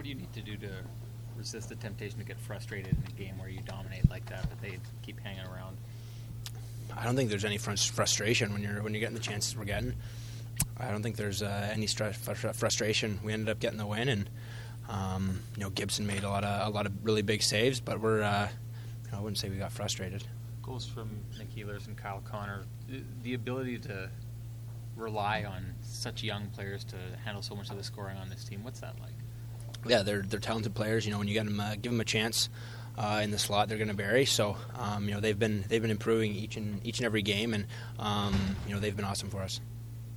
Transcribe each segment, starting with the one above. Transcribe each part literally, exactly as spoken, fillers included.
do you need to do to resist the temptation to get frustrated in a game where you dominate like that, but they keep hanging around? I don't think there's any frus- frustration when you're when you're getting the chances we're getting. I don't think there's uh, any stress, frustration. We ended up getting the win, and um, you know Gibson made a lot of a lot of really big saves, but we're uh, I wouldn't say we got frustrated. Goals from Nick Ehlers and Kyle Connor. The ability to rely on such young players to handle so much of the scoring on this team. What's that like? Yeah, they're they're talented players. You know, when you get them, uh, give them a chance uh, in the slot, they're going to vary. So, um, you know, they've been they've been improving each and each and every game, and um, you know, they've been awesome for us.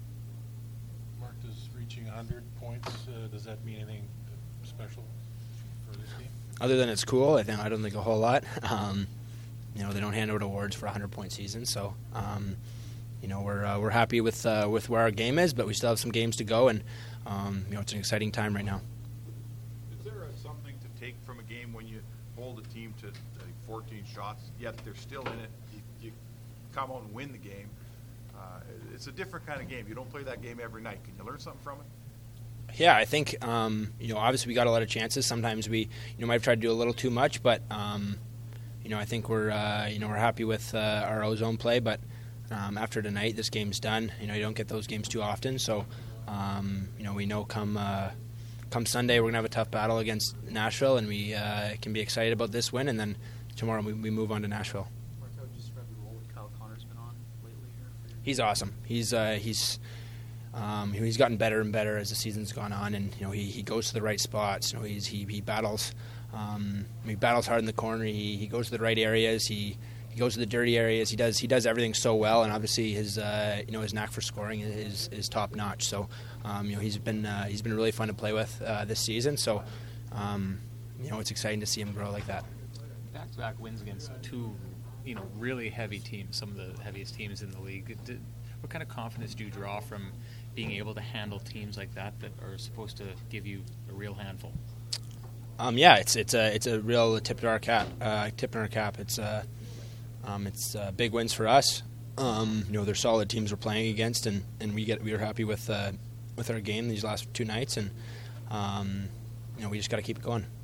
Mark, does reaching one hundred points uh, does that mean anything special for this team? Other than it's cool, I think I don't think a whole lot. Um, you know, they don't hand out awards for a hundred point season, so. Um, You know, we're uh, we're happy with uh, with where our game is, but we still have some games to go, and um, you know, it's an exciting time right now. Is there a, something to take from a game when you hold a team to uh, fourteen shots, yet they're still in it? You, you come out and win the game. Uh, it's a different kind of game. You don't play that game every night. Can you learn something from it? Yeah, I think um, you know, obviously we got a lot of chances. Sometimes we, you know, might have tried to do a little too much, but um, you know, I think we're uh, you know we're happy with uh, our ozone play, but. Um, after tonight, this game's done. You know, you don't get those games too often, so um, you know we know come uh, come Sunday we're gonna have a tough battle against Nashville, and we uh, can be excited about this win. And then tomorrow we, we move on to Nashville. Mark, how would you describe the role that Kyle Connor's been on lately? Or? He's awesome. He's uh, he's um, he's gotten better and better as the season's gone on, and you know he, he goes to the right spots. You know he's he, he battles um, he battles hard in the corner. He he goes to the right areas. He He goes to the dirty areas. He does. He does everything so well, and obviously his, uh, you know, his knack for scoring is is top notch. So, um, you know, he's been uh, he's been really fun to play with uh, this season. So, um, you know, it's exciting to see him grow like that. Back-to-back wins against two, you know, really heavy teams, some of the heaviest teams in the league. Did, what kind of confidence do you draw from being able to handle teams like that that are supposed to give you a real handful? Um, yeah, it's it's a it's a real tip to our cap. Uh, tip in our cap. It's uh, Um, it's uh, big wins for us. Um, you know, they're solid teams we're playing against, and, and we get we were happy with uh, with our game these last two nights, and um, you know we just got to keep it going.